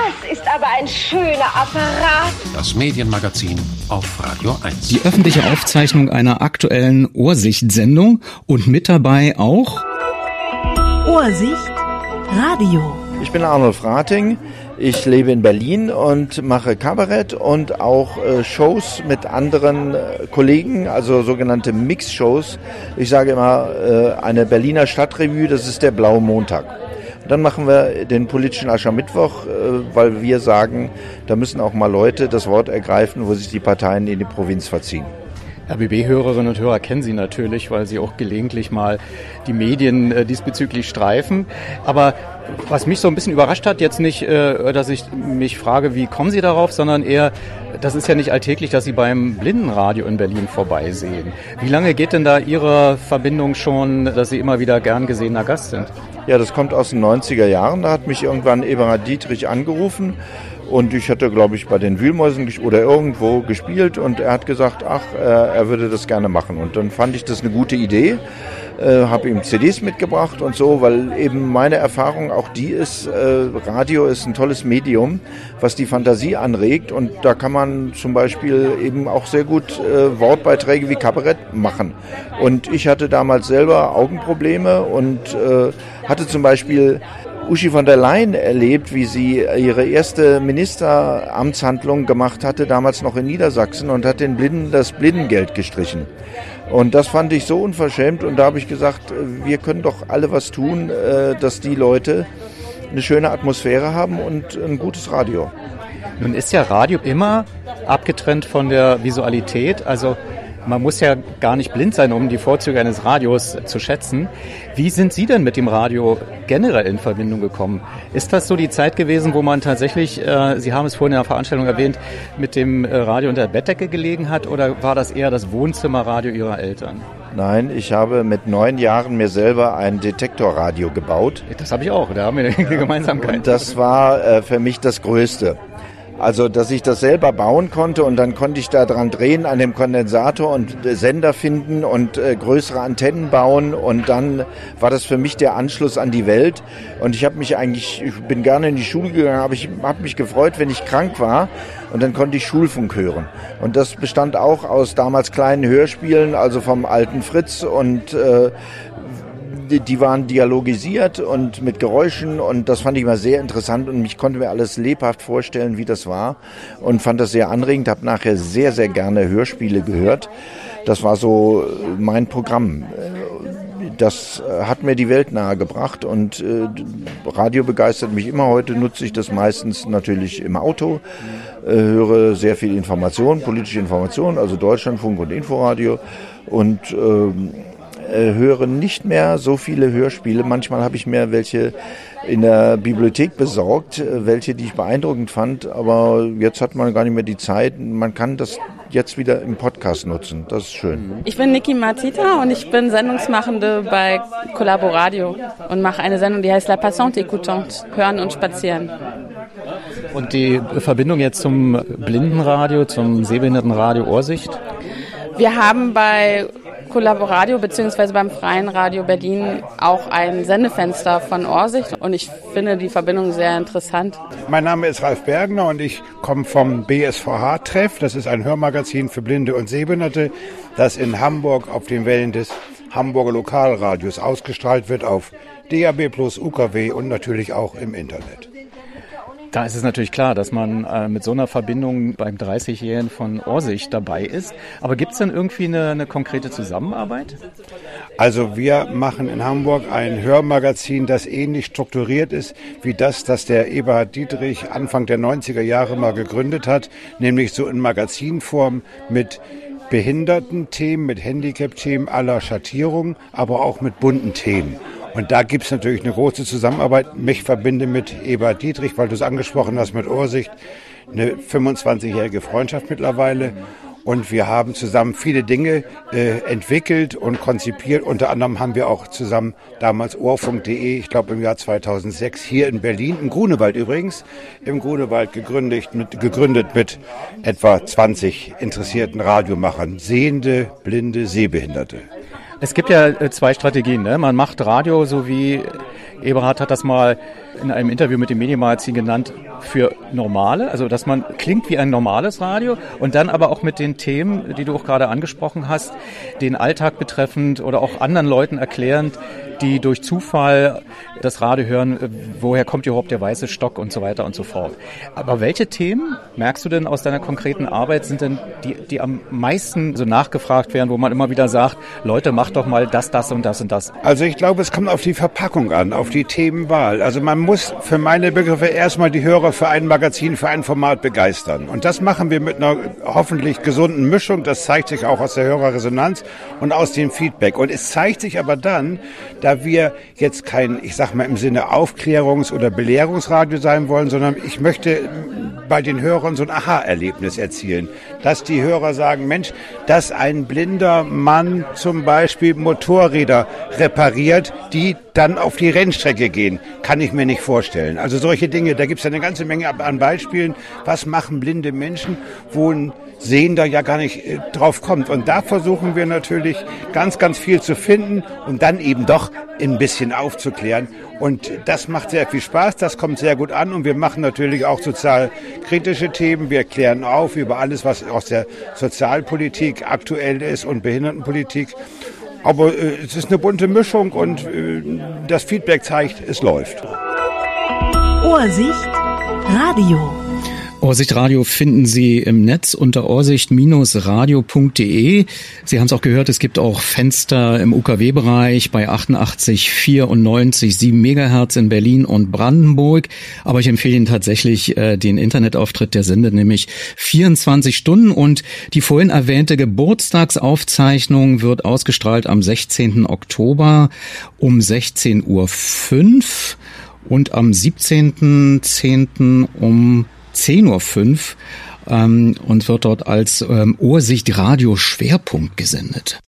Das ist aber ein schöner Apparat. Das Medienmagazin auf Radio 1. Die öffentliche Aufzeichnung einer aktuellen Ohrsicht-Sendung und mit dabei auch Ohrsicht Radio. Ich bin Arnold Frating. Ich lebe in Berlin und mache Kabarett und auch Shows mit anderen Kollegen, also sogenannte Mix-Shows. Ich sage immer, eine Berliner Stadtrevue, das ist der Blaue Montag. Und dann machen wir den politischen Aschermittwoch, weil wir sagen, da müssen auch mal Leute das Wort ergreifen, wo sich die Parteien in die Provinz verziehen. RBB-Hörerinnen und Hörer kennen Sie natürlich, weil Sie auch gelegentlich mal die Medien diesbezüglich streifen. Aber was mich so ein bisschen überrascht hat, jetzt nicht, dass ich mich frage, wie kommen Sie darauf, sondern eher, das ist ja nicht alltäglich, dass Sie beim Blindenradio in Berlin vorbeisehen. Wie lange geht denn da Ihre Verbindung schon, dass Sie immer wieder gern gesehener Gast sind? Ja, das kommt aus den 90er Jahren. Da hat mich irgendwann Eberhard Dietrich angerufen. Und ich hatte, glaube ich, bei den Wühlmäusen oder irgendwo gespielt und er hat gesagt, er würde das gerne machen. Und dann fand ich das eine gute Idee, habe ihm CDs mitgebracht und so, weil eben meine Erfahrung auch die ist, Radio ist ein tolles Medium, was die Fantasie anregt und da kann man zum Beispiel eben auch sehr gut Wortbeiträge wie Kabarett machen. Und ich hatte damals selber Augenprobleme und hatte zum Beispiel Uschi von der Leyen erlebt, wie sie ihre erste Ministeramtshandlung gemacht hatte, damals noch in Niedersachsen und hat den Blinden das Blindengeld gestrichen. Und das fand ich so unverschämt und da habe ich gesagt, wir können doch alle was tun, dass die Leute eine schöne Atmosphäre haben und ein gutes Radio. Nun ist ja Radio immer abgetrennt von der Visualität, also man muss ja gar nicht blind sein, um die Vorzüge eines Radios zu schätzen. Wie sind Sie denn mit dem Radio generell in Verbindung gekommen? Ist das so die Zeit gewesen, wo man tatsächlich, Sie haben es vorhin in der Veranstaltung erwähnt, mit dem Radio unter der Bettdecke gelegen hat oder war das eher das Wohnzimmerradio Ihrer Eltern? Nein, ich habe mit 9 Jahren mir selber ein Detektorradio gebaut. Das habe ich auch, da haben wir eine Gemeinsamkeit. Und das war für mich das Größte. Also, dass ich das selber bauen konnte und dann konnte ich da dran drehen an dem Kondensator und Sender finden und größere Antennen bauen und dann war das für mich der Anschluss an die Welt und ich bin gerne in die Schule gegangen, aber ich habe mich gefreut, wenn ich krank war und dann konnte ich Schulfunk hören und das bestand auch aus damals kleinen Hörspielen, also vom alten Fritz und die waren dialogisiert und mit Geräuschen und das fand ich immer sehr interessant und ich konnte mir alles lebhaft vorstellen, wie das war und fand das sehr anregend, habe nachher sehr, sehr gerne Hörspiele gehört. Das war so mein Programm. Das hat mir die Welt nahegebracht und Radio begeistert mich immer. Heute nutze ich das meistens natürlich im Auto, höre sehr viel Information, politische Information, also Deutschlandfunk und Inforadio und höre nicht mehr so viele Hörspiele. Manchmal habe ich mir welche in der Bibliothek besorgt, welche, die ich beeindruckend fand, aber jetzt hat man gar nicht mehr die Zeit. Man kann das jetzt wieder im Podcast nutzen. Das ist schön. Ich bin Niki Matita und ich bin Sendungsmachende bei Collaboradio und mache eine Sendung, die heißt La Passante Écoutante, Hören und Spazieren. Und die Verbindung jetzt zum Blindenradio, zum Sehbehindertenradio Ohrsicht? Wir haben bei Collaboradio bzw. beim Freien Radio Berlin auch ein Sendefenster von Ohrsicht und ich finde die Verbindung sehr interessant. Mein Name ist Ralf Bergner und ich komme vom BSVH-Treff. Das ist ein Hörmagazin für Blinde und Sehbehinderte, das in Hamburg auf den Wellen des Hamburger Lokalradios ausgestrahlt wird auf DAB+, UKW und natürlich auch im Internet. Da ist es natürlich klar, dass man mit so einer Verbindung beim 30-Jährigen von Ohrsicht dabei ist. Aber gibt es denn irgendwie eine konkrete Zusammenarbeit? Also wir machen in Hamburg ein Hörmagazin, das ähnlich strukturiert ist wie das der Eberhard Dietrich Anfang der 90er Jahre mal gegründet hat, nämlich so in Magazinform mit Behindertenthemen, mit Handicap-Themen aller Schattierungen, aber auch mit bunten Themen. Und da gibt es natürlich eine große Zusammenarbeit. Mich verbinde mit Eberhard Dietrich, weil du es angesprochen hast, mit Ohrsicht, eine 25-jährige Freundschaft mittlerweile. Und wir haben zusammen viele Dinge entwickelt und konzipiert. Unter anderem haben wir auch zusammen damals Ohrfunk.de, ich glaube im Jahr 2006, hier in Berlin, im Grunewald übrigens, im Grunewald gegründet mit etwa 20 interessierten Radiomachern, Sehende, Blinde, Sehbehinderte. Es gibt ja zwei Strategien, ne? Man macht Radio, so wie Eberhard hat das mal in einem Interview mit dem Medienmagazin genannt, für normale, also dass man klingt wie ein normales Radio und dann aber auch mit den Themen, die du auch gerade angesprochen hast, den Alltag betreffend oder auch anderen Leuten erklärend, die durch Zufall das Radio hören, woher kommt überhaupt der weiße Stock und so weiter und so fort. Aber welche Themen, merkst du denn aus deiner konkreten Arbeit, sind denn die am meisten so nachgefragt werden, wo man immer wieder sagt, Leute, macht doch mal das und das und das? Also ich glaube, es kommt auf die Verpackung an, auf die Themenwahl. Also man muss für meine Begriffe erstmal die Hörer für ein Magazin, für ein Format begeistern. Und das machen wir mit einer hoffentlich gesunden Mischung. Das zeigt sich auch aus der Hörerresonanz und aus dem Feedback. Und es zeigt sich aber dann, da wir jetzt kein, ich sag mal im Sinne Aufklärungs- oder Belehrungsradio sein wollen, sondern ich möchte bei den Hörern so ein Aha-Erlebnis erzielen. Dass die Hörer sagen, Mensch, dass ein blinder Mann zum Beispiel Motorräder repariert, die dann auf die Rennstrecke gehen, kann ich mir nicht vorstellen. Also solche Dinge, da gibt es eine ganze Menge an Beispielen. Was machen blinde Menschen, wo ein Sehender ja gar nicht drauf kommt. Und da versuchen wir natürlich ganz, ganz viel zu finden und dann eben doch ein bisschen aufzuklären. Und das macht sehr viel Spaß, das kommt sehr gut an und wir machen natürlich auch sozial kritische Themen. Wir klären auf über alles, was aus der Sozialpolitik aktuell ist und Behindertenpolitik. Aber es ist eine bunte Mischung und das Feedback zeigt, es läuft. Ohrsicht Radio. Ohrsicht Radio finden Sie im Netz unter ohrsicht-radio.de. Sie haben es auch gehört, es gibt auch Fenster im UKW-Bereich bei 88,4 und 90,7 Megahertz in Berlin und Brandenburg. Aber ich empfehle Ihnen tatsächlich den Internetauftritt, der sendet nämlich 24 Stunden. Und die vorhin erwähnte Geburtstagsaufzeichnung wird ausgestrahlt am 16. Oktober um 16.05 Uhr und am 17.10. um 10.05 Uhr und wird dort als Ohrsicht Radio Schwerpunkt gesendet.